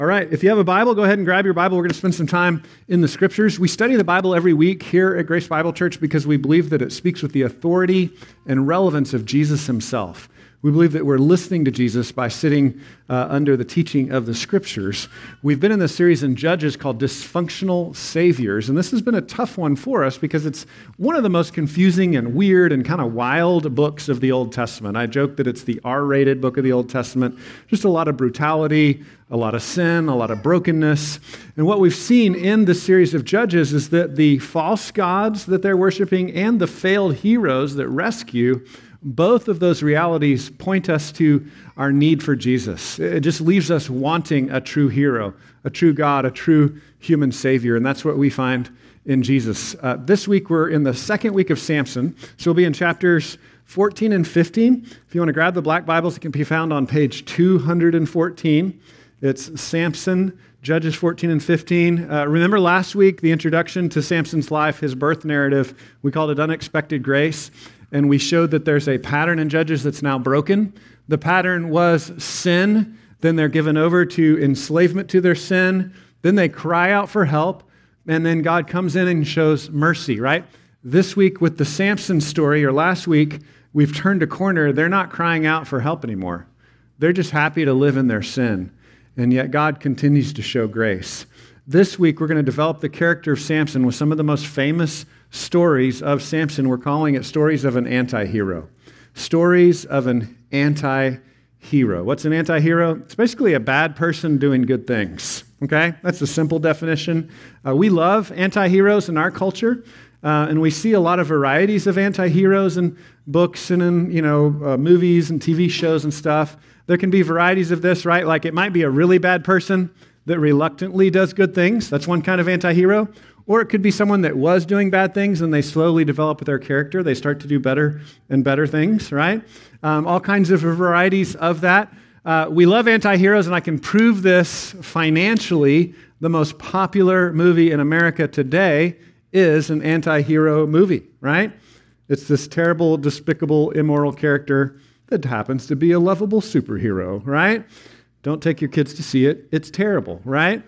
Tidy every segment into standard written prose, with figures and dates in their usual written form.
All right, if you have a Bible, go ahead and grab your Bible. We're going to spend some time in the Scriptures. We study the Bible every week here at Grace Bible Church because we believe that it speaks with the authority and relevance of Jesus himself. We believe that we're listening to Jesus by sitting under the teaching of the Scriptures. We've been in this series in Judges called Dysfunctional Saviors, and this has been a tough one for us because it's one of the most confusing and weird and kind of wild books of the Old Testament. I joke that it's the R-rated book of the Old Testament. Just a lot of brutality, a lot of sin, a lot of brokenness. And what we've seen in this series of Judges is that the false gods that they're worshiping and the failed heroes that rescue, both of those realities point us to our need for Jesus. It just leaves us wanting a true hero, a true God, a true human Savior, and that's what we find in Jesus. This week we're in the second week of Samson, so we'll be in chapters 14 and 15. If you want to grab the black Bibles, it can be found on page 214. It's Samson, Judges 14 and 15. Remember last week, the introduction to Samson's life, his birth narrative, we called it Unexpected Grace. And we showed that there's a pattern in Judges that's now broken. The pattern was sin, then they're given over to enslavement to their sin, then they cry out for help, and then God comes in and shows mercy, right? This week with the Samson story, or last week, we've turned a corner. They're not crying out for help anymore. They're just happy to live in their sin, and yet God continues to show grace. This week, we're going to develop the character of Samson with some of the most famous stories of Samson. We're calling it stories of an anti-hero. Stories of an anti-hero. What's an anti-hero? It's basically a bad person doing good things, okay? That's the simple definition. We love anti-heroes in our culture, and we see a lot of varieties of anti-heroes in books and in, movies and TV shows and stuff. There can be varieties of this, right? Like it might be a really bad person that reluctantly does good things. That's one kind of anti-hero. Or it could be someone that was doing bad things and they slowly develop their character. They start to do better and better things, right? All kinds of varieties of that. We love anti-heroes, and I can prove this financially. The most popular movie in America today is an anti-hero movie, right? It's this terrible, despicable, immoral character that happens to be a lovable superhero, right? Don't take your kids to see it. It's terrible, right?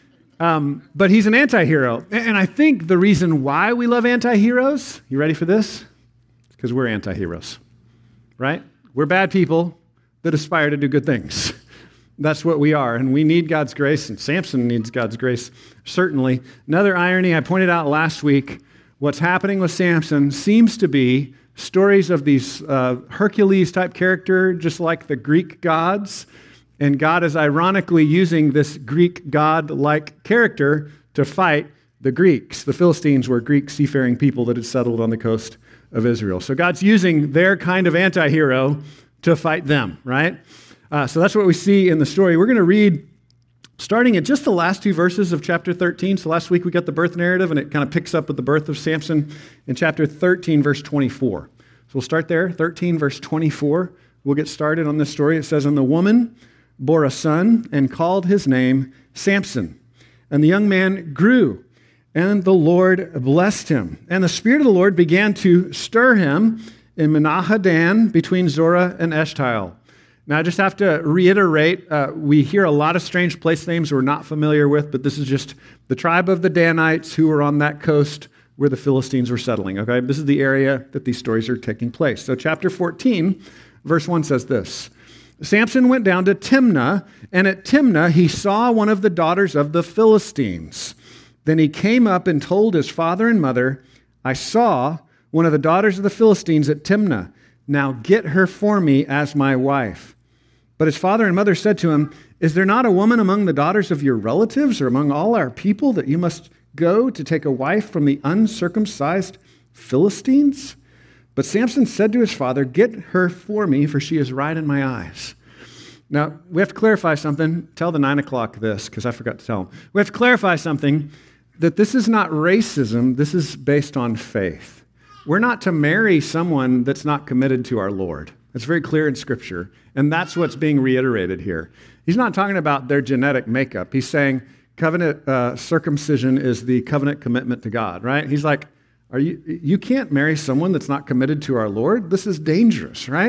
But he's an anti-hero. And I think the reason why we love anti-heroes, you ready for this? It's because we're anti-heroes, right? We're bad people that aspire to do good things. That's what we are. And we need God's grace, and Samson needs God's grace, certainly. Another irony I pointed out last week, what's happening with Samson seems to be stories of these Hercules-type character, just like the Greek gods. And God is ironically using this Greek god-like character to fight the Greeks. The Philistines were Greek seafaring people that had settled on the coast of Israel. So God's using their kind of anti-hero to fight them, right? So that's what we see in the story. We're going to read starting at just the last two verses of chapter 13. So last week we got the birth narrative, and it kind of picks up with the birth of Samson in chapter 13, verse 24. So we'll start there, 13, verse 24. We'll get started on this story. It says, "And the woman bore a son and called his name Samson. And the young man grew, and the Lord blessed him. And the Spirit of the Lord began to stir him in Menahadan between Zorah and Eshtaol." Now, I just have to reiterate, we hear a lot of strange place names we're not familiar with, but this is just the tribe of the Danites who were on that coast where the Philistines were settling, okay? This is the area that these stories are taking place. So chapter 14, verse 1 says this, "Samson went down to Timnah, and at Timnah he saw one of the daughters of the Philistines. Then he came up and told his father and mother, 'I saw one of the daughters of the Philistines at Timnah. Now get her for me as my wife.' But his father and mother said to him, 'Is there not a woman among the daughters of your relatives or among all our people that you must go to take a wife from the uncircumcised Philistines?' But Samson said to his father, 'Get her for me, for she is right in my eyes.'" Now, we have to clarify something. Tell the 9 o'clock this, because I forgot to tell them. We have to clarify something, that this is not racism. This is based on faith. We're not to marry someone that's not committed to our Lord. It's very clear in Scripture, and that's what's being reiterated here. He's not talking about their genetic makeup. He's saying covenant circumcision is the covenant commitment to God, right? He's like, you can't marry someone that's not committed to our Lord. This is dangerous, right?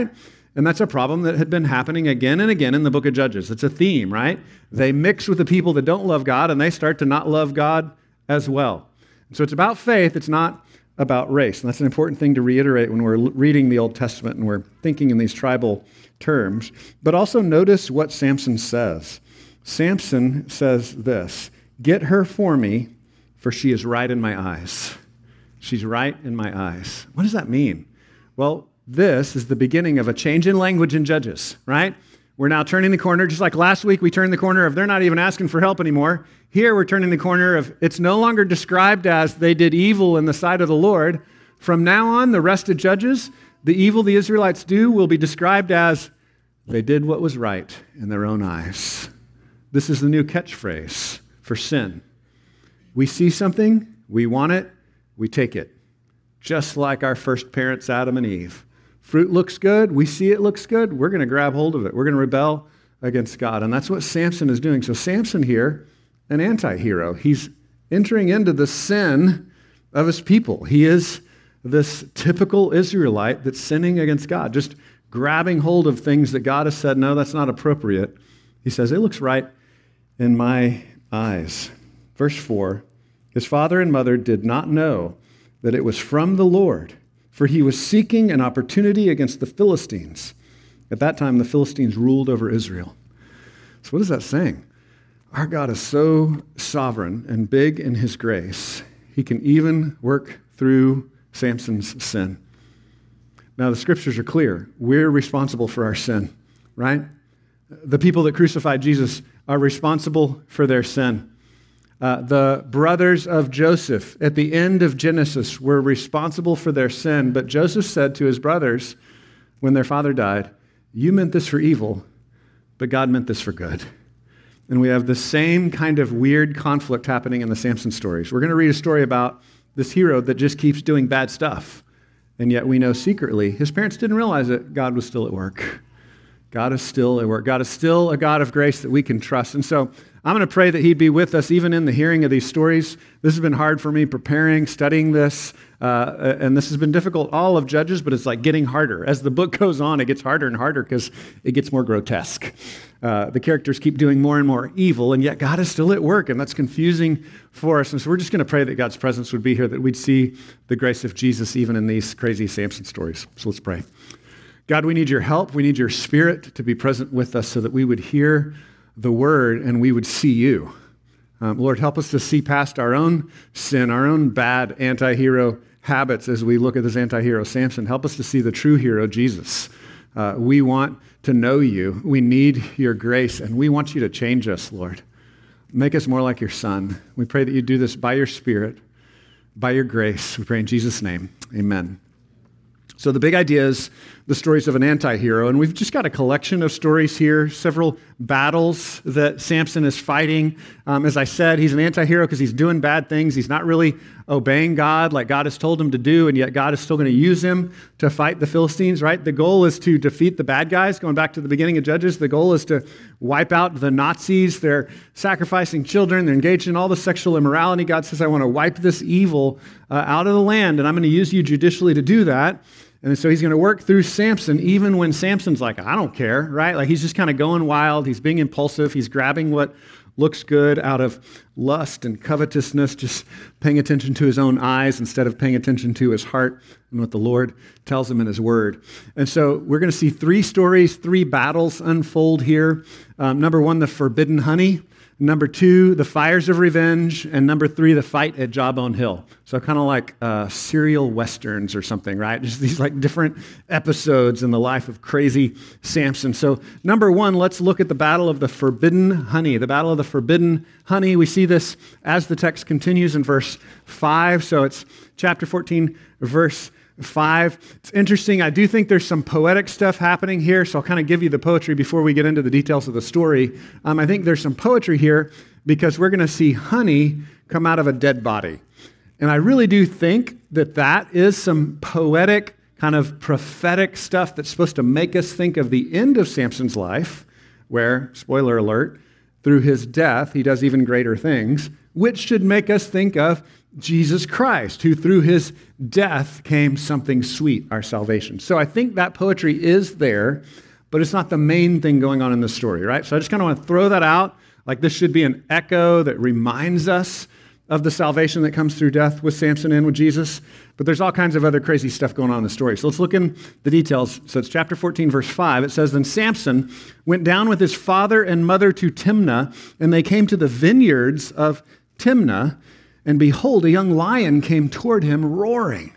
And that's a problem that had been happening again and again in the book of Judges. It's a theme, right? They mix with the people that don't love God, and they start to not love God as well. So it's about faith. It's not about race. And that's an important thing to reiterate when we're reading the Old Testament and we're thinking in these tribal terms. But also notice what Samson says. Samson says this, "Get her for me, for she is right in my eyes." She's right in my eyes. What does that mean? Well, this is the beginning of a change in language in Judges, right? We're now turning the corner, just like last week we turned the corner of they're not even asking for help anymore. Here we're turning the corner of it's no longer described as they did evil in the sight of the Lord. From now on, the rest of Judges, the evil the Israelites do will be described as they did what was right in their own eyes. This is the new catchphrase for sin. We see something, we want it, we take it. Just like our first parents, Adam and Eve. Fruit looks good, we see it looks good, we're going to grab hold of it. We're going to rebel against God. And that's what Samson is doing. So Samson here, an anti-hero. He's entering into the sin of his people. He is this typical Israelite that's sinning against God, just grabbing hold of things that God has said, no, that's not appropriate. He says, it looks right in my eyes. Verse 4, his father and mother did not know that it was from the Lord, for he was seeking an opportunity against the Philistines. At that time, the Philistines ruled over Israel. So what is that saying? Our God is so sovereign and big in his grace, he can even work through Samson's sin. Now, the scriptures are clear. We're responsible for our sin, right? The people that crucified Jesus are responsible for their sin. The brothers of Joseph at the end of Genesis were responsible for their sin, but Joseph said to his brothers when their father died, you meant this for evil, but God meant this for good. And we have the same kind of weird conflict happening in the Samson stories. We're going to read a story about this hero that just keeps doing bad stuff. And yet we know secretly, his parents didn't realize it, God was still at work. God is still at work. God is still a God of grace that we can trust. And so I'm going to pray that he'd be with us even in the hearing of these stories. This has been hard for me preparing, studying this, and this has been difficult all of Judges, but it's like getting harder. As the book goes on, it gets harder and harder because it gets more grotesque. The characters keep doing more and more evil, and yet God is still at work, and that's confusing for us. And so we're just going to pray that God's presence would be here, that we'd see the grace of Jesus even in these crazy Samson stories. So let's pray. God, we need your help. We need your Spirit to be present with us so that we would hear the word and we would see you. Lord, help us to see past our own sin, our own bad anti-hero habits as we look at this anti-hero Samson. Help us to see the true hero, Jesus. We want to know you. We need your grace, and we want you to change us, Lord. Make us more like your Son. We pray that you do this by your Spirit, by your grace. We pray in Jesus' name. Amen. So the big idea is the stories of an anti-hero, and we've just got a collection of stories here, several battles that Samson is fighting. As I said, he's an anti-hero because he's doing bad things. He's not really obeying God like God has told him to do, and yet God is still going to use him to fight the Philistines, right? The goal is to defeat the bad guys. Going back to the beginning of Judges, the goal is to wipe out the Nazis. They're sacrificing children. They're engaged in all the sexual immorality. God says, I want to wipe this evil out of the land, and I'm going to use you judicially to do that. And so he's going to work through Samson, even when Samson's like, I don't care, right? Like he's just kind of going wild. He's being impulsive. He's grabbing what looks good out of lust and covetousness, just paying attention to his own eyes instead of paying attention to his heart and what the Lord tells him in his word. And so we're going to see three stories, three battles unfold here. Number one, the forbidden honey. Number two, the fires of revenge. And number three, the fight at Jawbone Hill. So kind of like serial westerns or something, right? Just these like different episodes in the life of crazy Samson. So number one, let's look at the battle of the forbidden honey. The battle of the forbidden honey. We see this as the text continues in verse 5. So it's chapter 14, verse 5. It's interesting. I do think there's some poetic stuff happening here, so I'll kind of give you the poetry before we get into the details of the story. I think there's some poetry here because we're going to see honey come out of a dead body. And I really do think that that is some poetic, kind of prophetic stuff that's supposed to make us think of the end of Samson's life, where, spoiler alert, through his death, he does even greater things, which should make us think of Jesus Christ, who through his death came something sweet, our salvation. So I think that poetry is there, but it's not the main thing going on in the story, right? So I just kind of want to throw that out. Like this should be an echo that reminds us of the salvation that comes through death with Samson and with Jesus. But there's all kinds of other crazy stuff going on in the story. So let's look in the details. So it's chapter 14, verse 5. It says, "Then Samson went down with his father and mother to Timnah, and they came to the vineyards of Timnah, and behold, a young lion came toward him roaring."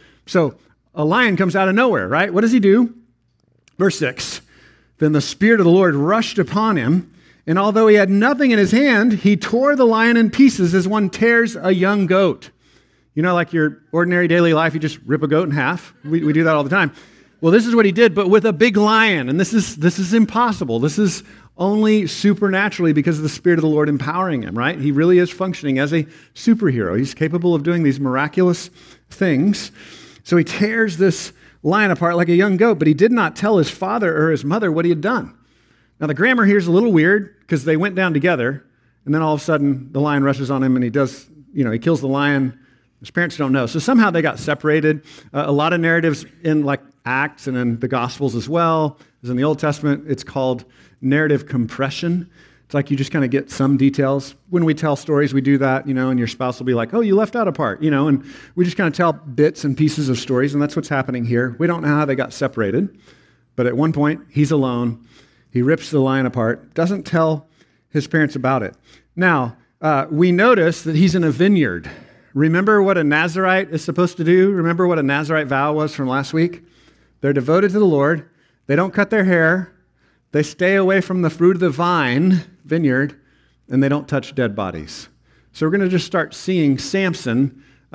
So a lion comes out of nowhere, right? What does he do? Verse 6, "Then the Spirit of the Lord rushed upon him, and although he had nothing in his hand, he tore the lion in pieces as one tears a young goat." You know, like your ordinary daily life, you just rip a goat in half. We do that all the time. Well, this is what he did, but with a big lion. And this is impossible. This is only supernaturally because of the Spirit of the Lord empowering him, right? He really is functioning as a superhero. He's capable of doing these miraculous things. So he tears this lion apart like a young goat, but he did not tell his father or his mother what he had done. Now, the grammar here is a little weird because they went down together, and then all of a sudden the lion rushes on him and he kills the lion. His parents don't know. So somehow they got separated. A lot of narratives in like Acts and in the Gospels as well, as in the Old Testament, it's called narrative compression. It's like you just kind of get some details. When we tell stories, we do that, and your spouse will be like, "Oh, you left out a part," and we just kind of tell bits and pieces of stories, and that's what's happening here. We don't know how they got separated, but at one point, he's alone. He rips the lion apart, doesn't tell his parents about it. Now, we notice that he's in a vineyard. Remember what a Nazirite is supposed to do? Remember what a Nazirite vow was from last week? They're devoted to the Lord. They don't cut their hair. They stay away from the fruit of the vine, vineyard, and they don't touch dead bodies. So we're going to just start seeing Samson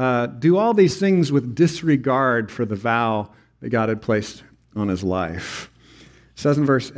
do all these things with disregard for the vow that God had placed on his life. It says in verse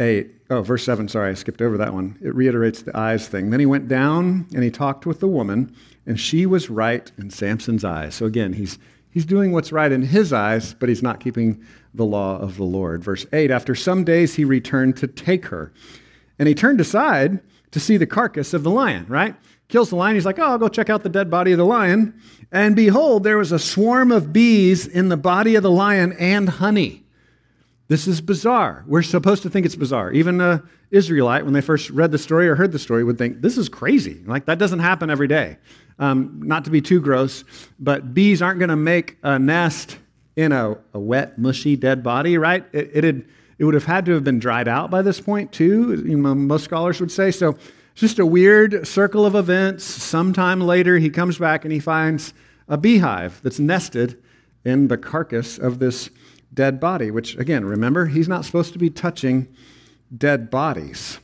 7, I skipped over that one. It reiterates the eyes thing. "Then he went down and he talked with the woman, and she was right in Samson's eyes." So again, he's doing what's right in his eyes, but he's not keeping the law of the Lord. Verse 8, "After some days he returned to take her, and he turned aside to see the carcass of the lion," right? Kills the lion. He's like, "Oh, I'll go check out the dead body of the lion." And behold, there was a swarm of bees in the body of the lion and honey. This is bizarre. We're supposed to think it's bizarre. Even an Israelite, when they first read the story or heard the story, would think, this is crazy. Like, that doesn't happen every day. Not to be too gross, but bees aren't going to make a nest in a wet, mushy, dead body, right? It would have had to have been dried out by this point, too, most scholars would say. So it's just a weird circle of events. Sometime later, he comes back and he finds a beehive that's nested in the carcass of this dead body, which, again, remember, he's not supposed to be touching dead bodies.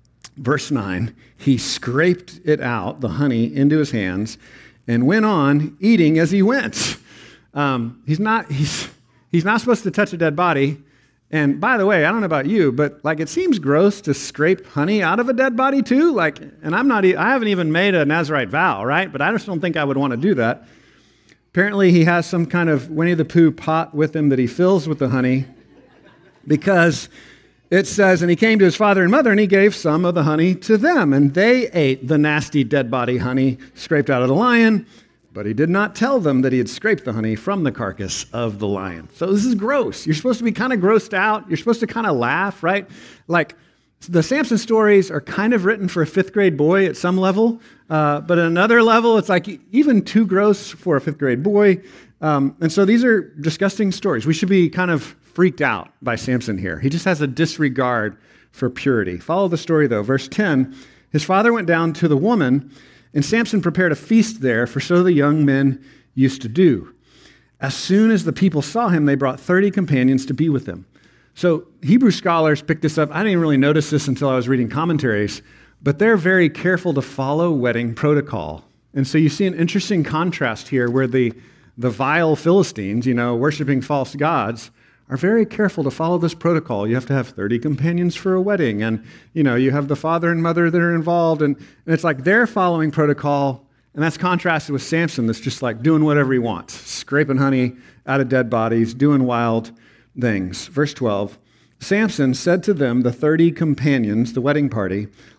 Verse 9, "He scraped it out, the honey, into his hands, and went on eating as he went." He's not supposed to touch a dead body. And by the way, I don't know about you, but it seems gross to scrape honey out of a dead body too. And I haven't even made a Nazirite vow, right? But I just don't think I would want to do that. Apparently, he has some kind of Winnie the Pooh pot with him that he fills with the honey, because it says, "And he came to his father and mother, and he gave some of the honey to them, and they ate the nasty dead body honey scraped out of the lion, but he did not tell them that he had scraped the honey from the carcass of the lion." So this is gross. You're supposed to be kind of grossed out. You're supposed to kind of laugh, right? The Samson stories are kind of written for a fifth grade boy at some level, but at another level, it's even too gross for a fifth grade boy. And so these are disgusting stories. We should be kind of freaked out by Samson here. He just has a disregard for purity. Follow the story, though. Verse 10, "His father went down to the woman, and Samson prepared a feast there, for so the young men used to do. As soon as the people saw him, they brought 30 companions to be with him." So Hebrew scholars picked this up. I didn't even really notice this until I was reading commentaries, but they're very careful to follow wedding protocol. And so you see an interesting contrast here where the vile Philistines, worshiping false gods, are very careful to follow this protocol. You have to have 30 companions for a wedding, and you have the father and mother that are involved, and it's like they're following protocol, and that's contrasted with Samson that's just doing whatever he wants, scraping honey out of dead bodies, doing wild things. Verse 12, "Samson said to them, the 30 companions, the wedding party,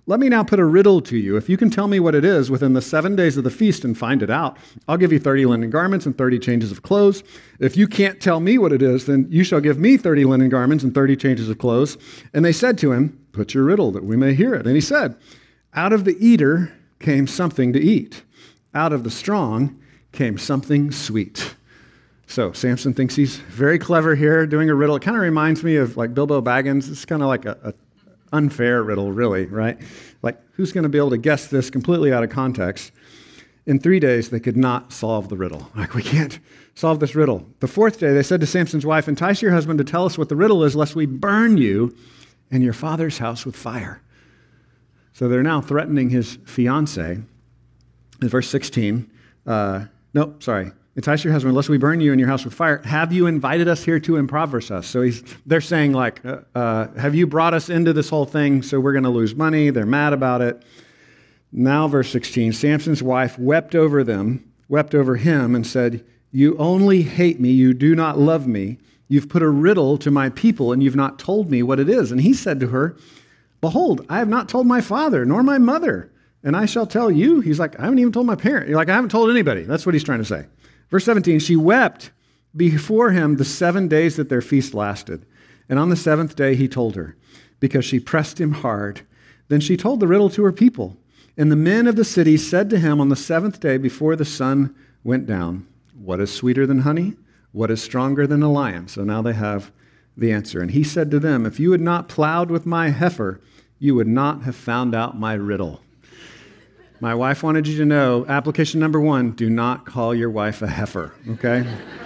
let me now put a riddle to you. If you can tell me what it is within the 7 days of the feast and find it out, I'll give you 30 linen garments and 30 changes of clothes. If you can't tell me what it is, then you shall give me 30 linen garments and 30 changes of clothes. And they said to him, put your riddle that we may hear it. And he said, out of the eater came something to eat. Out of the strong came something sweet. So Samson thinks he's very clever here doing a riddle. It kind of reminds me of like Bilbo Baggins. It's kind of like a unfair riddle, really, right? Like, who's going to be able to guess this completely out of context? In 3 days, they could not solve the riddle. Like, we can't solve this riddle. The fourth day, they said to Samson's wife, entice your husband to tell us what the riddle is, lest we burn you and your father's house with fire. So they're now threatening his fiancée. In verse 16, entice your husband, lest we burn you and your house with fire. Have you invited us here to impoverish us? So they're saying, like, have you brought us into this whole thing so we're going to lose money? They're mad about it. Now, verse 16, Samson's wife wept over him and said, you only hate me, you do not love me. You've put a riddle to my people and you've not told me what it is. And he said to her, behold, I have not told my father nor my mother, and I shall tell you. He's like, I haven't even told my parents. Like, I haven't told anybody. That's what he's trying to say. Verse 17, she wept before him the 7 days that their feast lasted. And on the seventh day he told her, because she pressed him hard. Then she told the riddle to her people. And the men of the city said to him on the seventh day before the sun went down, what is sweeter than honey? What is stronger than a lion? So now they have the answer. And he said to them, if you had not plowed with my heifer, you would not have found out my riddle. My wife wanted you to know, application number 1, do not call your wife a heifer, okay?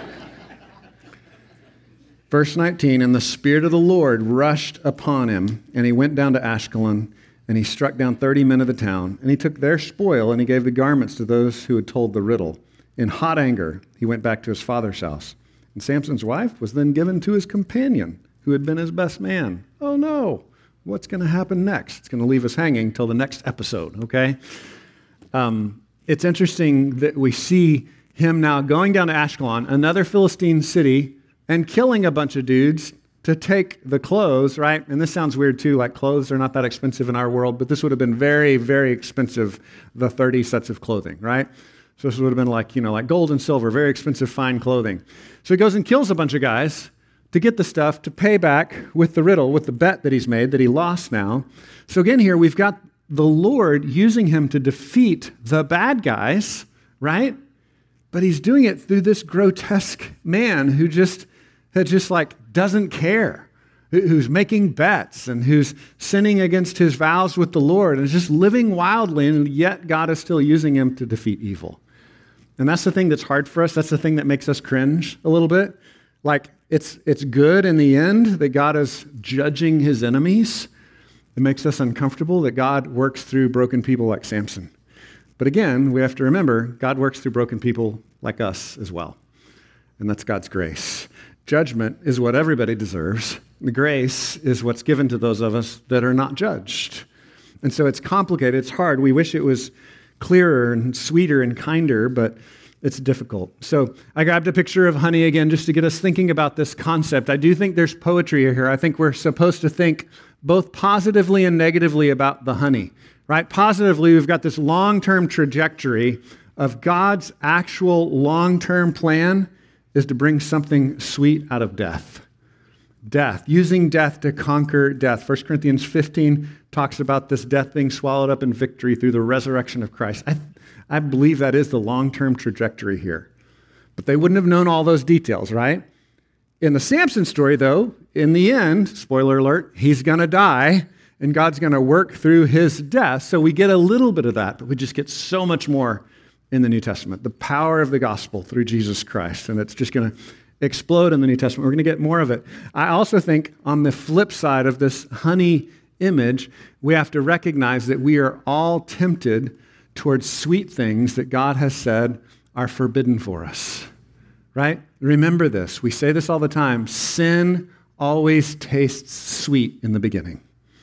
Verse 19, and the Spirit of the Lord rushed upon him, and he went down to Ashkelon, and he struck down 30 men of the town, and he took their spoil, and he gave the garments to those who had told the riddle. In hot anger, he went back to his father's house. And Samson's wife was then given to his companion, who had been his best man. Oh no, what's going to happen next? It's going to leave us hanging till the next episode, okay? It's interesting that we see him now going down to Ashkelon, another Philistine city, and killing a bunch of dudes to take the clothes, right? And this sounds weird too, like clothes are not that expensive in our world, but this would have been very, very expensive, the 30 sets of clothing, right? So this would have been like, like gold and silver, very expensive, fine clothing. So he goes and kills a bunch of guys to get the stuff to pay back with the riddle, with the bet that he's made, that he lost now. So again here, we've got the Lord using him to defeat the bad guys, right? But he's doing it through this grotesque man who just doesn't care, who's making bets and who's sinning against his vows with the Lord and is just living wildly, and yet God is still using him to defeat evil. And that's the thing that's hard for us. That's the thing that makes us cringe a little bit. Like, it's good in the end that God is judging his enemies. It makes us uncomfortable that God works through broken people like Samson. But again, we have to remember, God works through broken people like us as well. And that's God's grace. Judgment is what everybody deserves. The grace is what's given to those of us that are not judged. And so it's complicated, it's hard. We wish it was clearer and sweeter and kinder, but it's difficult. So I grabbed a picture of honey again just to get us thinking about this concept. I do think there's poetry here. I think we're supposed to think both positively and negatively about the honey, right? Positively, we've got this long-term trajectory of God's actual long-term plan is to bring something sweet out of death. Death, using death to conquer death. 1 Corinthians 15 talks about this death being swallowed up in victory through the resurrection of Christ. I believe that is the long-term trajectory here. But they wouldn't have known all those details, right? In the Samson story, though, in the end, spoiler alert, he's going to die, and God's going to work through his death. So we get a little bit of that, but we just get so much more in the New Testament. The power of the gospel through Jesus Christ, and it's just going to explode in the New Testament. We're going to get more of it. I also think on the flip side of this honey image, we have to recognize that we are all tempted towards sweet things that God has said are forbidden for us, right? Remember this. We say this all the time. Sin always tastes sweet in the beginning,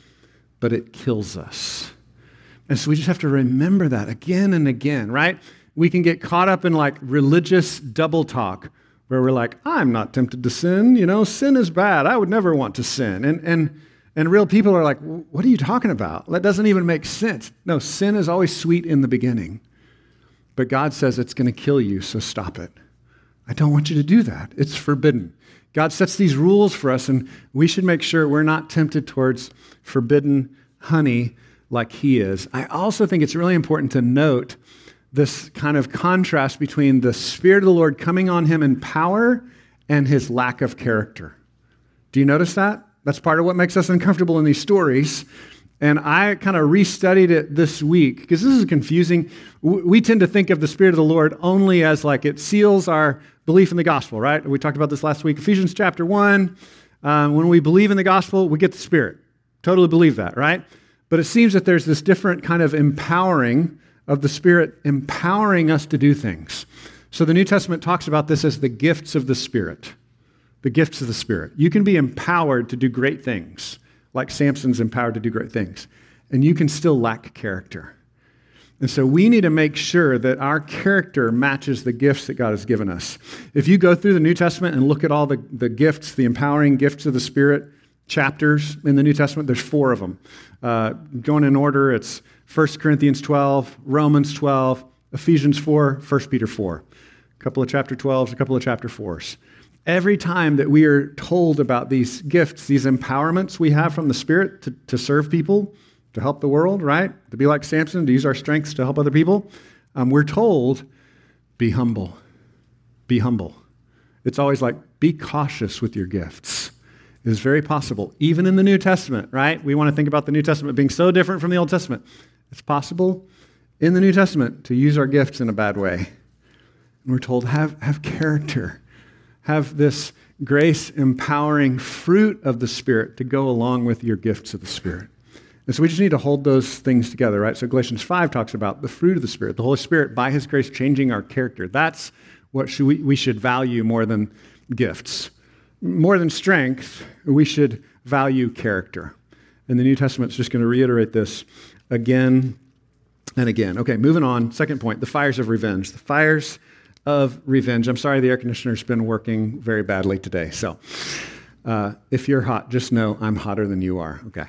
but it kills us. And so we just have to remember that again and again, right? We can get caught up in like religious double talk where we're like, I'm not tempted to sin. Sin is bad. I would never want to sin. And And real people are like, what are you talking about? That doesn't even make sense. No, sin is always sweet in the beginning. But God says it's going to kill you, so stop it. I don't want you to do that. It's forbidden. God sets these rules for us, and we should make sure we're not tempted towards forbidden honey like he is. I also think it's really important to note this kind of contrast between the Spirit of the Lord coming on him in power and his lack of character. Do you notice that? That's part of what makes us uncomfortable in these stories. And I kind of restudied it this week because this is confusing. We tend to think of the Spirit of the Lord only as like it seals our belief in the gospel, right? We talked about this last week. Ephesians chapter 1, when we believe in the gospel, we get the Spirit. Totally believe that, right? But it seems that there's this different kind of empowering of the Spirit empowering us to do things. So the New Testament talks about this as the gifts of the Spirit. The gifts of the Spirit. You can be empowered to do great things, like Samson's empowered to do great things, and you can still lack character. And so we need to make sure that our character matches the gifts that God has given us. If you go through the New Testament and look at all the gifts, the empowering gifts of the Spirit chapters in the New Testament, there's 4 of them. Going in order, it's 1 Corinthians 12, Romans 12, Ephesians 4, 1 Peter 4. A couple of chapter 12s, a couple of chapter 4s. Every time that we are told about these gifts, these empowerments we have from the Spirit to serve people, to help the world, right? To be like Samson, to use our strengths to help other people, we're told, be humble. Be humble. It's always like, be cautious with your gifts. It is very possible, even in the New Testament, right? We want to think about the New Testament being so different from the Old Testament. It's possible in the New Testament to use our gifts in a bad way. And we're told, have character. Have this grace-empowering fruit of the Spirit to go along with your gifts of the Spirit. And so we just need to hold those things together, right? So Galatians 5 talks about the fruit of the Spirit, the Holy Spirit, by his grace, changing our character. That's what we should value more than gifts. More than strength, we should value character. And the New Testament's just going to reiterate this again and again. Okay, moving on. Second point, the fires of revenge. The fires of revenge. I'm sorry the air conditioner's been working very badly today. So if you're hot, just know I'm hotter than you are. Okay.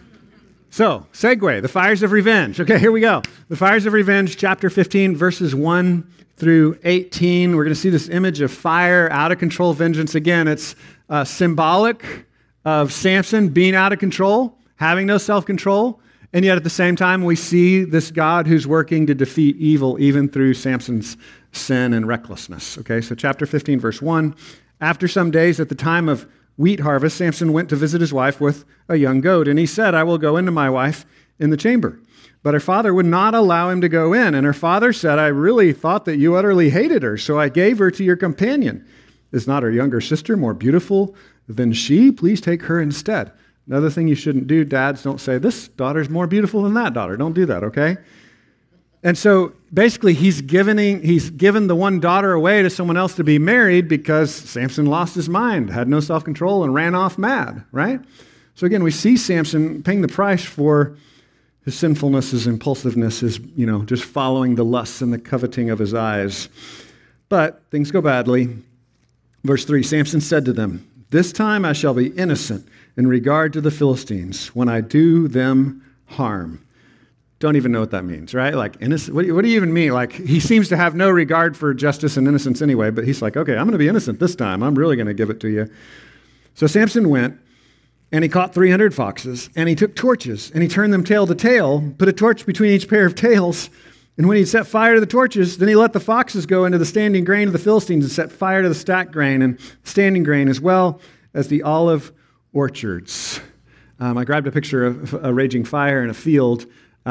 So, segue, the fires of revenge. Okay, here we go. The fires of revenge, chapter 15, verses 1 through 18. We're going to see this image of fire, out of control vengeance. Again, it's symbolic of Samson being out of control, having no self-control. And yet at the same time, we see this God who's working to defeat evil even through Samson's sin and recklessness. Okay, so chapter 15, verse 1. After some days, at the time of wheat harvest, Samson went to visit his wife with a young goat. And he said, I will go into my wife in the chamber. But her father would not allow him to go in. And her father said, I really thought that you utterly hated her, so I gave her to your companion. Is not her younger sister more beautiful than she? Please take her instead. Another thing you shouldn't do, dads, don't say, this daughter's more beautiful than that daughter. Don't do that, okay? And so basically he's given the one daughter away to someone else to be married because Samson lost his mind, had no self-control, and ran off mad, right? So again, we see Samson paying the price for his sinfulness, his impulsiveness, his, just following the lusts and the coveting of his eyes. But things go badly. Verse 3, Samson said to them, this time I shall be innocent in regard to the Philistines when I do them harm. Don't even know what that means, right? Like innocent. What do you even mean? Like he seems to have no regard for justice and innocence anyway, but he's like, okay, I'm going to be innocent this time. I'm really going to give it to you. So Samson went and he caught 300 foxes and he took torches and he turned them tail to tail, put a torch between each pair of tails. And when he'd set fire to the torches, then he let the foxes go into the standing grain of the Philistines and set fire to the stacked grain and standing grain as well as the olive orchards. I grabbed a picture of a raging fire in a field.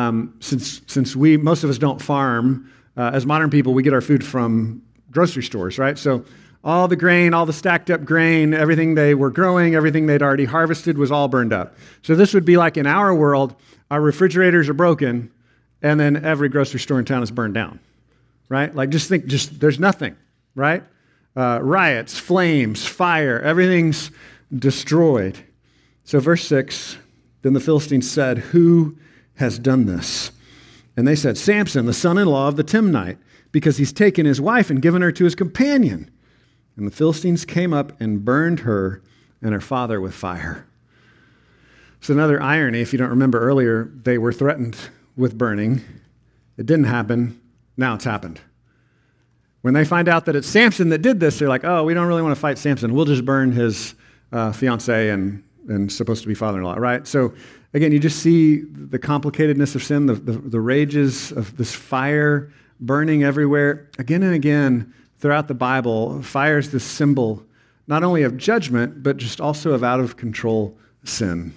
Since most of us don't farm, as modern people, we get our food from grocery stores, right? So all the grain, all the stacked up grain, everything they were growing, everything they'd already harvested was all burned up. So this would be like in our world, our refrigerators are broken, and then every grocery store in town is burned down, right? Like just think, there's nothing, right? Riots, flames, fire, everything's destroyed. So verse 6, then the Philistines said, who has done this? And they said, Samson, the son-in-law of the Timnite, because he's taken his wife and given her to his companion. And the Philistines came up and burned her and her father with fire. So another irony, if you don't remember earlier, they were threatened with burning. It didn't happen. Now it's happened. When they find out that it's Samson that did this, they're like, oh, we don't really want to fight Samson. We'll just burn his fiancée and supposed to be father-in-law, right? So again, you just see the complicatedness of sin, the rages of this fire burning everywhere. Again and again throughout the Bible, fire is this symbol not only of judgment, but just also of out-of-control sin,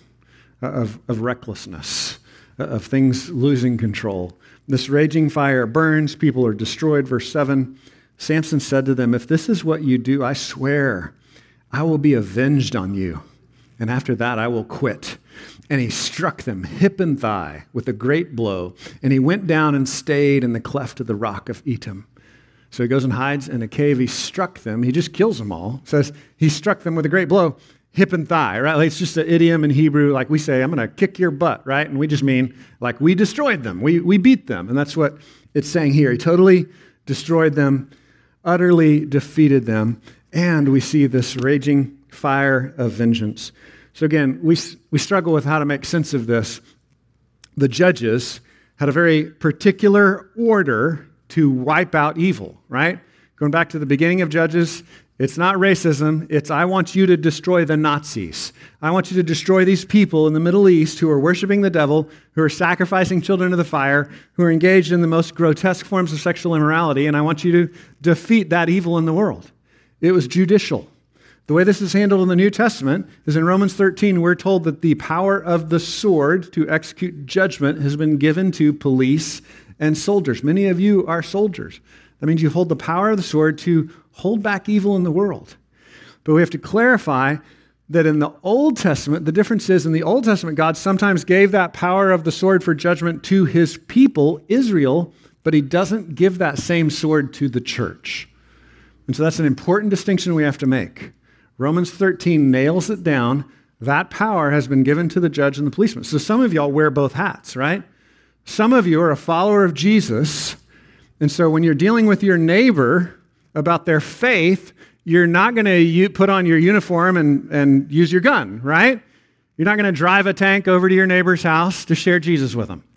of recklessness, of things losing control. This raging fire burns, people are destroyed. Verse 7, Samson said to them, if this is what you do, I swear I will be avenged on you, and after that I will quit. And he struck them hip and thigh with a great blow, and he went down and stayed in the cleft of the rock of Etam. So he goes and hides in a cave. He struck them. He just kills them all. Says he struck them with a great blow, hip and thigh, right? Like it's just an idiom in Hebrew, like we say, I'm going to kick your butt, right? And we just mean like we destroyed them. We beat them. And that's what it's saying here. He totally destroyed them, utterly defeated them. And we see this raging fire of vengeance. So again, we struggle with how to make sense of this. The judges had a very particular order to wipe out evil, right? Going back to the beginning of Judges, it's not racism. It's I want you to destroy the Nazis. I want you to destroy these people in the Middle East who are worshiping the devil, who are sacrificing children to the fire, who are engaged in the most grotesque forms of sexual immorality, and I want you to defeat that evil in the world. It was judicial. The way this is handled in the New Testament is in Romans 13, we're told that the power of the sword to execute judgment has been given to police and soldiers. Many of you are soldiers. That means you hold the power of the sword to hold back evil in the world. But we have to clarify that in the Old Testament, the difference is in the Old Testament, God sometimes gave that power of the sword for judgment to his people, Israel, but he doesn't give that same sword to the church. And so that's an important distinction we have to make. Romans 13 nails it down. That power has been given to the judge and the policeman. So some of y'all wear both hats, right? Some of you are a follower of Jesus, and so when you're dealing with your neighbor about their faith, you're not going to put on your uniform and use your gun, right? You're not going to drive a tank over to your neighbor's house to share Jesus with them.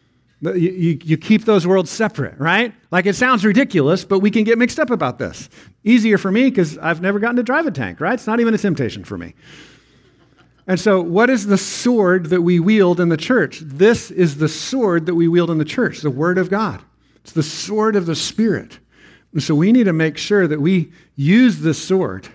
You keep those worlds separate, right? Like it sounds ridiculous, but we can get mixed up about this. Easier for me because I've never gotten to drive a tank, right? It's not even a temptation for me. And so what is the sword that we wield in the church? This is the sword that we wield in the church, the Word of God. It's the sword of the Spirit. And so we need to make sure that we use this sword.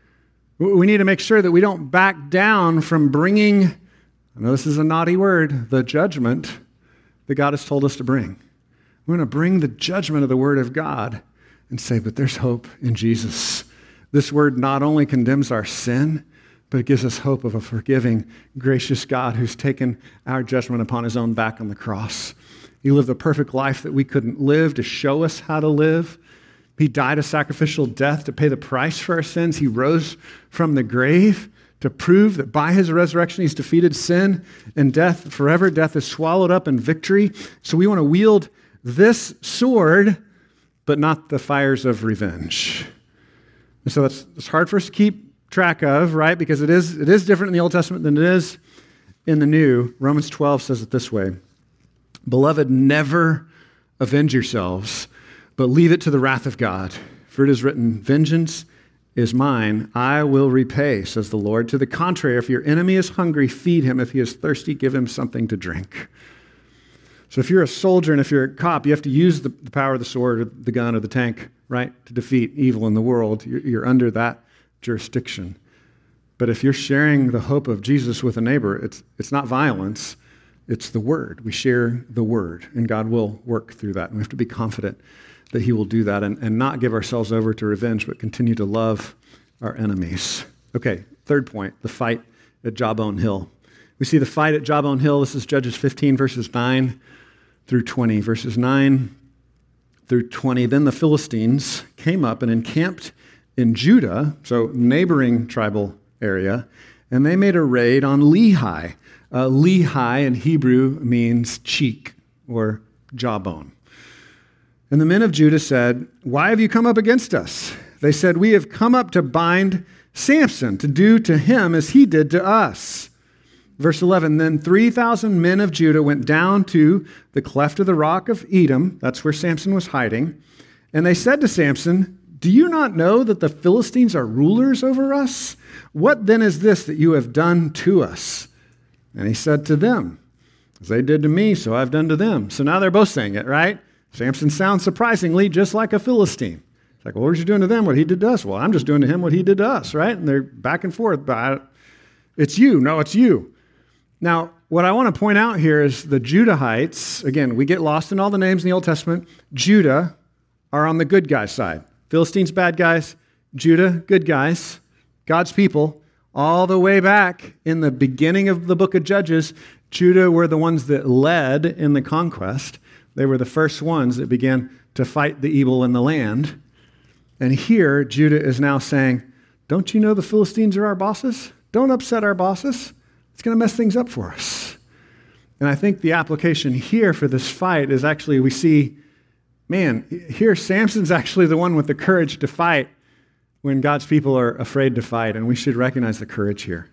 We need to make sure that we don't back down from bringing, I know this is a naughty word, the judgment that God has told us to bring. We're going to bring the judgment of the Word of God and say, but there's hope in Jesus. This Word not only condemns our sin, but it gives us hope of a forgiving, gracious God who's taken our judgment upon his own back on the cross. He lived the perfect life that we couldn't live to show us how to live. He died a sacrificial death to pay the price for our sins. He rose from the grave to prove that by his resurrection he's defeated sin and death forever. Death is swallowed up in victory. So we want to wield this sword, but not the fires of revenge. And so it's hard for us to keep track of, right? Because it is different in the Old Testament than it is in the New. Romans 12 says it this way: Beloved, never avenge yourselves, but leave it to the wrath of God. For it is written, vengeance is mine, I will repay, says the Lord. To the contrary, if your enemy is hungry, feed him. If he is thirsty, give him something to drink. So if you're a soldier and if you're a cop, you have to use the power of the sword or the gun or the tank, right, to defeat evil in the world. You're under that jurisdiction. But if you're sharing the hope of Jesus with a neighbor, it's not violence, it's the Word. We share the Word, and God will work through that. And we have to be confident that he will do that and not give ourselves over to revenge, but continue to love our enemies. Okay, third point, the fight at Jawbone Hill. We see the fight at Jawbone Hill. This is Judges 15, verses 9 through 20. Verses 9 through 20. Then the Philistines came up and encamped in Judah, so neighboring tribal area, and they made a raid on Lehi. Lehi in Hebrew means cheek or jawbone. And the men of Judah said, why have you come up against us? They said, we have come up to bind Samson, to do to him as he did to us. Verse 11, then 3,000 men of Judah went down to the cleft of the rock of Edom. That's where Samson was hiding. And they said to Samson, do you not know that the Philistines are rulers over us? What then is this that you have done to us? And he said to them, as they did to me, so I've done to them. So now they're both saying it, right? Samson sounds surprisingly just like a Philistine. It's like, well, what are you doing to them? What he did to us? Well, I'm just doing to him what he did to us, right? And they're back and forth. But it's you. No, it's you. Now, what I want to point out here is the Judahites, again, we get lost in all the names in the Old Testament. Judah are on the good guy side. Philistines, bad guys. Judah, good guys. God's people. All the way back in the beginning of the book of Judges, Judah were the ones that led in the conquest. They were the first ones that began to fight the evil in the land. And here, Judah is now saying, don't you know the Philistines are our bosses? Don't upset our bosses. It's going to mess things up for us. And I think the application here for this fight is actually we see, man, here Samson's actually the one with the courage to fight when God's people are afraid to fight, and we should recognize the courage here.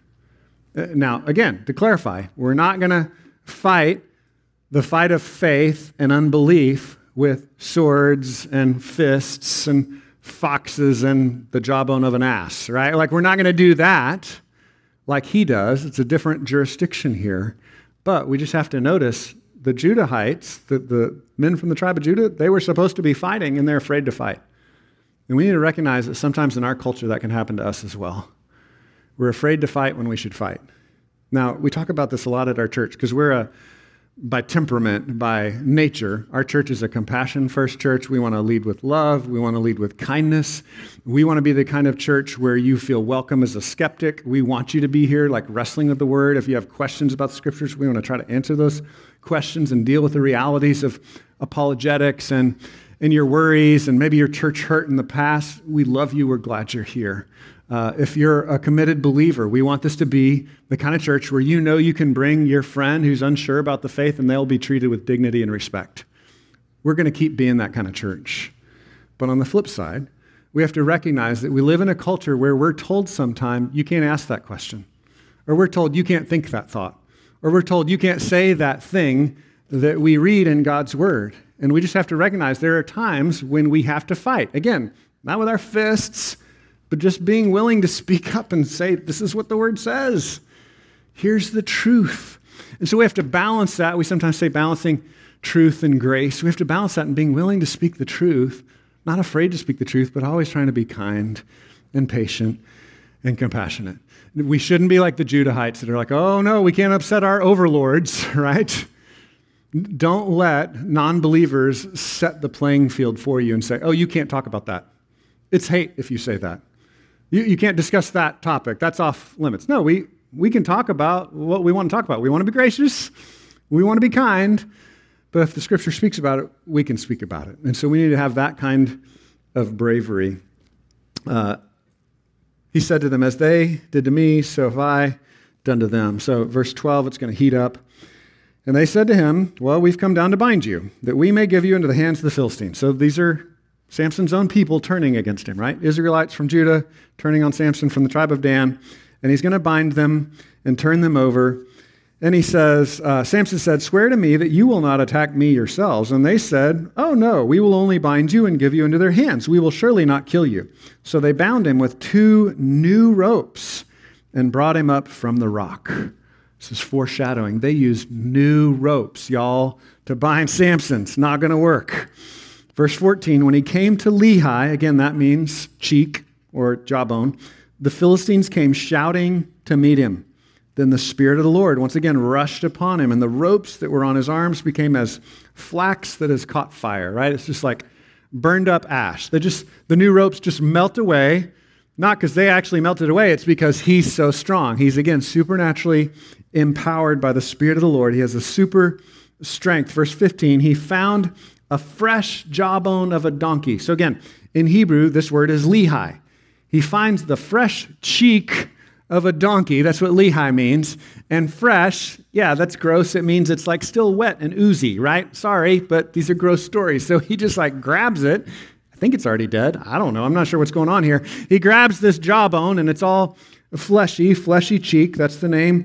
Now, again, to clarify, we're not going to fight the fight of faith and unbelief with swords and fists and foxes and the jawbone of an ass, right? Like, we're not going to do that like he does. It's a different jurisdiction here. But we just have to notice the Judahites, the men from the tribe of Judah, they were supposed to be fighting, and they're afraid to fight. And we need to recognize that sometimes in our culture that can happen to us as well. We're afraid to fight when we should fight. Now, we talk about this a lot at our church because we're by temperament, by nature, our church is a compassion-first church. We want to lead with love. We want to lead with kindness. We want to be the kind of church where you feel welcome as a skeptic. We want you to be here like wrestling with the Word. If you have questions about the Scriptures, we want to try to answer those questions and deal with the realities of apologetics and your worries and maybe your church hurt in the past. We love you. We're glad you're here. If you're a committed believer, we want this to be the kind of church where you know you can bring your friend who's unsure about the faith and they'll be treated with dignity and respect. We're going to keep being that kind of church. But on the flip side, we have to recognize that we live in a culture where we're told sometime you can't ask that question, or we're told you can't think that thought, or we're told you can't say that thing that we read in God's Word. And we just have to recognize there are times when we have to fight. Again, not with our fists, but just being willing to speak up and say, this is what the Word says. Here's the truth. And so we have to balance that. We sometimes say balancing truth and grace. We have to balance that in being willing to speak the truth, not afraid to speak the truth, but always trying to be kind and patient and compassionate. We shouldn't be like the Judahites that are like, oh no, we can't upset our overlords, right? Don't let non-believers set the playing field for you and say, oh, you can't talk about that. It's hate if you say that. You can't discuss that topic. That's off limits. No, we can talk about what we want to talk about. We want to be gracious. We want to be kind. But if the Scripture speaks about it, we can speak about it. And so we need to have that kind of bravery. He said to them, as they did to me, so have I done to them. So verse 12, it's going to heat up. And they said to him, well, we've come down to bind you, that we may give you into the hands of the Philistines. So these are Samson's own people turning against him, right? Israelites from Judah turning on Samson from the tribe of Dan. And he's going to bind them and turn them over. And he says, Samson said, swear to me that you will not attack me yourselves. And they said, oh no, we will only bind you and give you into their hands. We will surely not kill you. So they bound him with 2 new ropes and brought him up from the rock. This is foreshadowing. They used new ropes, y'all, to bind Samson. It's not going to work. Verse 14, when he came to Lehi, again, that means cheek or jawbone, the Philistines came shouting to meet him. Then the Spirit of the Lord once again rushed upon him, and the ropes that were on his arms became as flax that has caught fire, right? It's just like burned up ash. The new ropes just melt away, not because they actually melted away, it's because he's so strong. He's, again, supernaturally empowered by the Spirit of the Lord. He has a super strength. Verse 15, he found a fresh jawbone of a donkey. So again, in Hebrew, this word is Lehi. He finds the fresh cheek of a donkey. That's what Lehi means. And fresh, yeah, that's gross. It means it's like still wet and oozy, right? Sorry, but these are gross stories. So he just like grabs it. I think it's already dead. I don't know. I'm not sure what's going on here. He grabs this jawbone and it's all fleshy cheek. That's the name.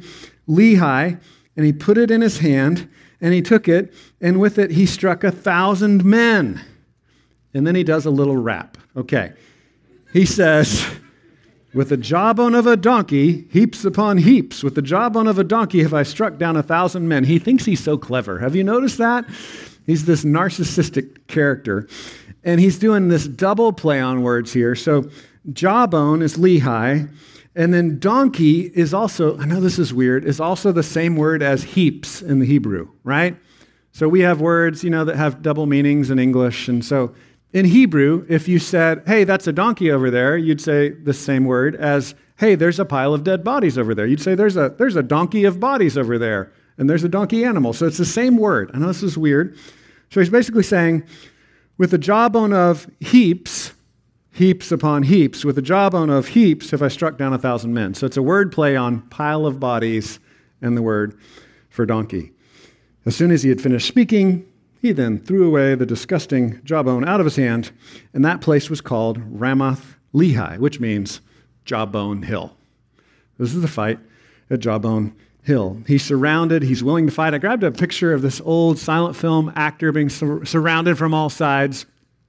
Lehi, and he put it in his hand, and he took it, and with it he struck 1,000 men. And then he does a little rap. Okay. He says, with the jawbone of a donkey, heaps upon heaps. With the jawbone of a donkey have I struck down 1,000 men. He thinks he's so clever. Have you noticed that? He's this narcissistic character. And he's doing this double play on words here. So jawbone is Lehi. And then donkey is also, I know this is weird, is also the same word as heaps in the Hebrew, right? So we have words, that have double meanings in English. And so in Hebrew, if you said, hey, that's a donkey over there, you'd say the same word as, hey, there's a pile of dead bodies over there. You'd say there's a donkey of bodies over there, and there's a donkey animal. So it's the same word. I know this is weird. So he's basically saying, with the jawbone of heaps upon heaps, with the jawbone of heaps have I struck down 1,000 men. So it's a word play on pile of bodies and the word for donkey. As soon as he had finished speaking, he then threw away the disgusting jawbone out of his hand, and that place was called Ramoth Lehi, which means Jawbone Hill. This is the fight at Jawbone Hill. He's surrounded. He's willing to fight. I grabbed a picture of this old silent film actor being surrounded from all sides.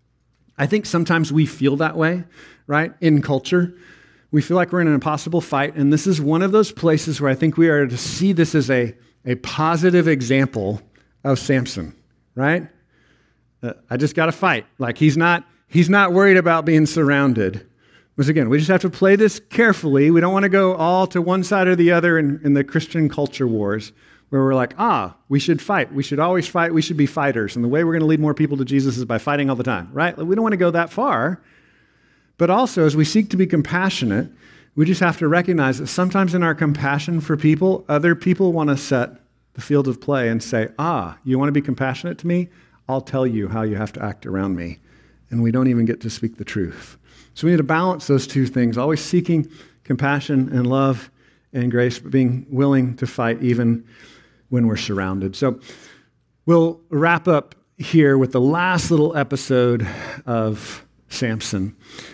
I think sometimes we feel that way, right, in culture. We feel like we're in an impossible fight, and this is one of those places where I think we are to see this as a positive example of Samson, right? I just got to fight. Like he's not worried about being surrounded. Because again, we just have to play this carefully. We don't want to go all to one side or the other in the Christian culture wars where we're like, we should fight. We should always fight. We should be fighters. And the way we're going to lead more people to Jesus is by fighting all the time, right? We don't want to go that far. But also, as we seek to be compassionate, we just have to recognize that sometimes in our compassion for people, other people want to set the field of play and say, you want to be compassionate to me? I'll tell you how you have to act around me. And we don't even get to speak the truth. So we need to balance those two things, always seeking compassion and love and grace, but being willing to fight even when we're surrounded. So we'll wrap up here with the last little episode of Samson.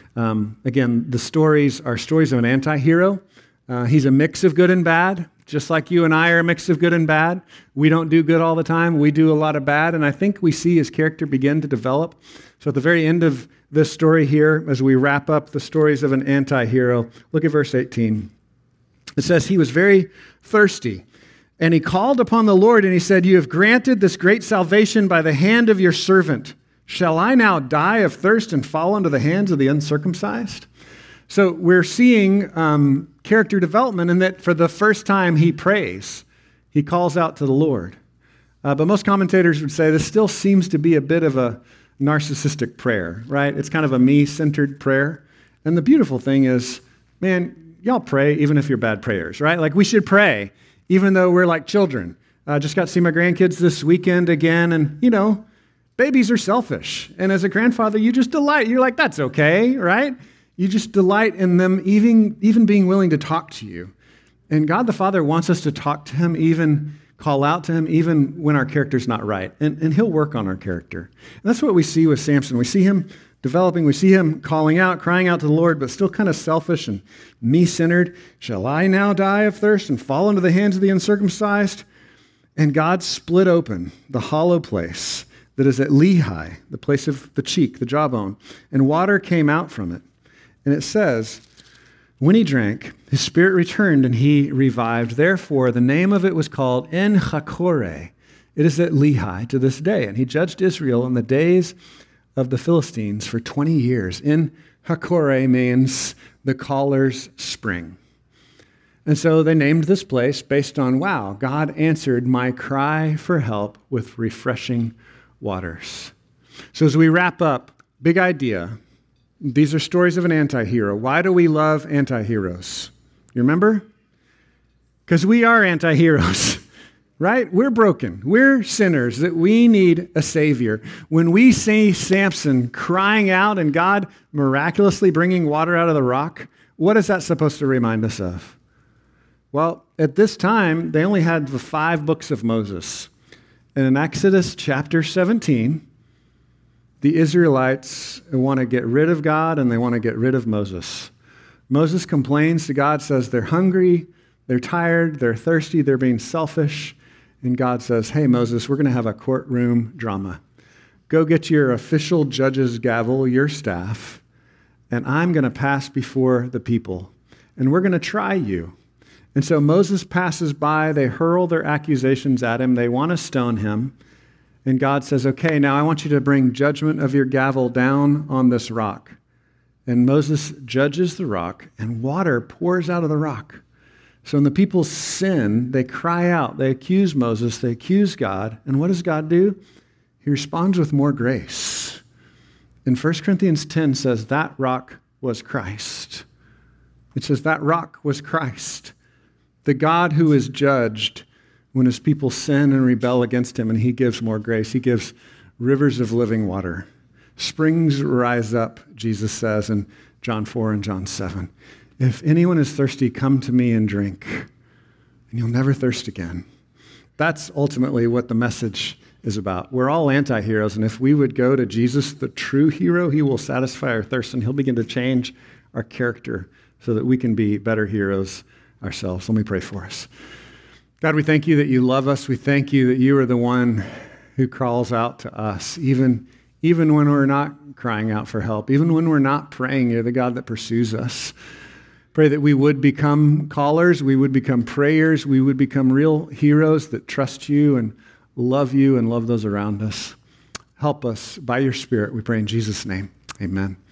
Again, the stories are stories of an anti-hero. He's a mix of good and bad, just like you and I are a mix of good and bad. We don't do good all the time. We do a lot of bad, and I think we see his character begin to develop. So at the very end of this story here, as we wrap up the stories of an anti-hero, look at verse 18. It says, he was very thirsty, and he called upon the Lord, and he said, you have granted this great salvation by the hand of your servant. Shall I now die of thirst and fall into the hands of the uncircumcised? So we're seeing character development in that for the first time he prays. He calls out to the Lord. But most commentators would say this still seems to be a bit of a narcissistic prayer, right? It's kind of a me-centered prayer. And the beautiful thing is, man, y'all pray even if you're bad prayers, right? Like we should pray even though we're like children. Just got to see my grandkids this weekend again, and babies are selfish. And as a grandfather, you just delight. You're like, that's okay, right? You just delight in them even being willing to talk to you. And God the Father wants us to talk to him, even call out to him, even when our character's not right. And he'll work on our character. And that's what we see with Samson. We see him developing. We see him calling out, crying out to the Lord, but still kind of selfish and me-centered. Shall I now die of thirst and fall into the hands of the uncircumcised? And God split open the hollow place that is at Lehi, the place of the cheek, the jawbone, and water came out from it. And it says, when he drank, his spirit returned and he revived. Therefore, the name of it was called En-Hakkore. It is at Lehi to this day. And he judged Israel in the days of the Philistines for 20 years. En-Hakkore means the caller's spring. And so they named this place based on, wow, God answered my cry for help with refreshing waters. So as we wrap up, big idea. These are stories of an anti-hero. Why do we love anti-heroes? You remember? Because we are anti-heroes, right? We're broken. We're sinners that we need a savior. When we see Samson crying out and God miraculously bringing water out of the rock, what is that supposed to remind us of? Well, at this time, they only had the 5 books of Moses. And in Exodus chapter 17, the Israelites want to get rid of God and they want to get rid of Moses. Moses complains to God, says they're hungry, They're tired, they're thirsty, they're being selfish. And God says, hey, Moses, we're going to have a courtroom drama. Go get your official judge's gavel, your staff, and I'm going to pass before the people. And we're going to try you. And so Moses passes by. They hurl their accusations at him. They want to stone him. And God says, okay, now I want you to bring judgment of your gavel down on this rock. And Moses judges the rock, and water pours out of the rock. So when the people sin, they cry out. They accuse Moses. They accuse God. And what does God do? He responds with more grace. And 1 Corinthians 10 says that rock was Christ. It says that rock was Christ, the God who is judged when his people sin and rebel against him, and he gives more grace. He gives rivers of living water. Springs rise up, Jesus says in John 4 and John 7. If anyone is thirsty, come to me and drink, and you'll never thirst again. That's ultimately what the message is about. We're all anti-heroes, and if we would go to Jesus, the true hero, he will satisfy our thirst, and he'll begin to change our character so that we can be better heroes ourselves. Let me pray for us. God, we thank you that you love us. We thank you that you are the one who calls out to us, even when we're not crying out for help, even when we're not praying. You're the God that pursues us. Pray that we would become callers, we would become prayers, we would become real heroes that trust you and love those around us. Help us by your Spirit, we pray in Jesus' name. Amen.